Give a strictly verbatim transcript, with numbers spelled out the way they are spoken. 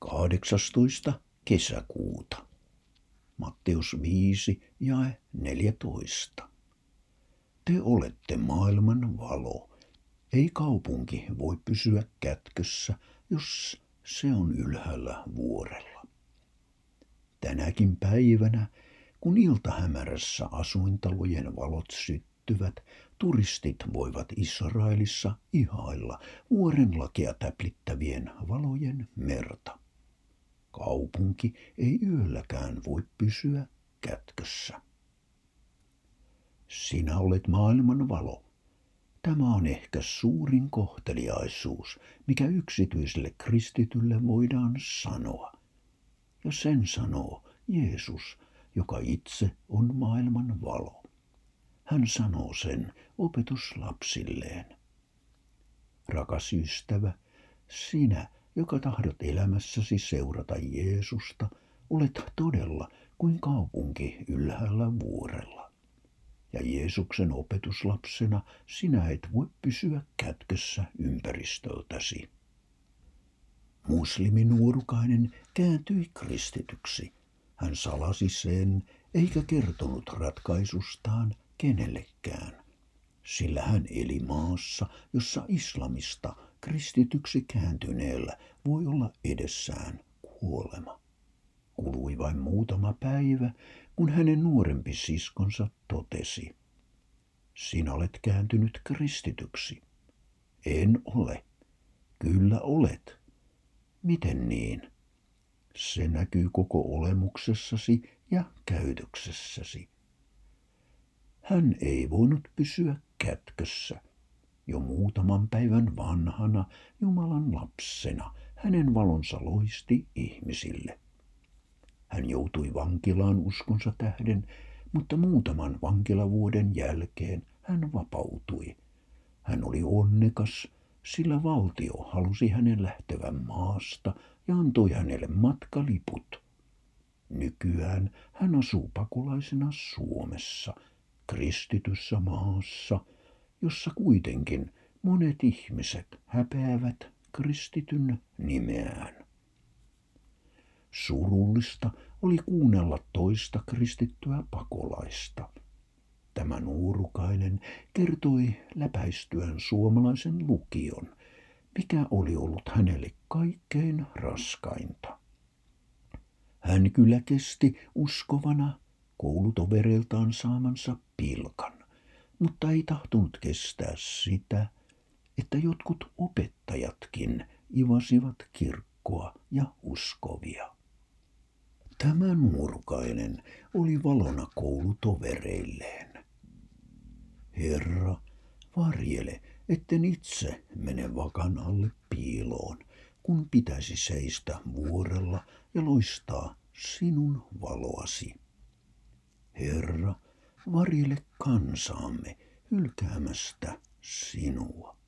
kahdeksastoista kesäkuuta. Matteus viisi jae neljätoista. Te olette maailman valo. Ei kaupunki voi pysyä kätkössä, jos se on ylhäällä vuorella. Tänäkin päivänä, kun iltahämärässä asuintalojen valot syttyvät, turistit voivat Israelissa ihailla vuorenlakea täplittävien valojen merta. Kaupunki ei yölläkään voi pysyä kätkössä. Sinä olet maailman valo. Tämä on ehkä suurin kohteliaisuus, mikä yksityiselle kristitylle voidaan sanoa. Ja sen sanoo Jeesus, joka itse on maailman valo. Hän sanoo sen opetuslapsilleen. Rakas ystävä, sinä, joka tahdot elämässäsi seurata Jeesusta, olet todella kuin kaupunki ylhäällä vuorella. Ja Jeesuksen opetuslapsena sinä et voi pysyä kätkössä ympäristöltäsi. Musliminuorukainen kääntyi kristityksi. Hän salasi sen eikä kertonut ratkaisustaan kenellekään, sillä hän eli maassa, jossa islamista kristityksi kääntyneellä voi olla edessään kuolema. Kului vain muutama päivä, kun hänen nuorempi siskonsa totesi: sinä olet kääntynyt kristityksi. En ole. Kyllä olet. Miten niin? Se näkyy koko olemuksessasi ja käytöksessäsi. Hän ei voinut pysyä kätkössä. Jo muutaman päivän vanhana Jumalan lapsena hänen valonsa loisti ihmisille. Hän joutui vankilaan uskonsa tähden, mutta muutaman vankilavuoden jälkeen hän vapautui. Hän oli onnekas, sillä valtio halusi hänen lähtevän maasta ja antoi hänelle matkaliput. Nykyään hän asuu pakolaisena Suomessa, kristityssä maassa, jossa kuitenkin monet ihmiset häpeävät kristityn nimeään. Surullista oli kuunnella toista kristittyä pakolaista. Tämä nuorukainen kertoi läpäistyään suomalaisen lukion, mikä oli ollut hänelle kaikkein raskainta. Hän kyllä kesti uskovana koulutovereiltaan saamansa pilkan, mutta ei tahtonut kestää sitä, että jotkut opettajatkin ivasivat kirkkoa ja uskovia. Tämä nuorukainen oli valona koulutovereilleen. Herra, varjele, etten itse mene vakan alle piiloon, kun pitäisi seistä vuorella ja loistaa sinun valoasi. Herra, varjele kansaamme hylkäämästä sinua.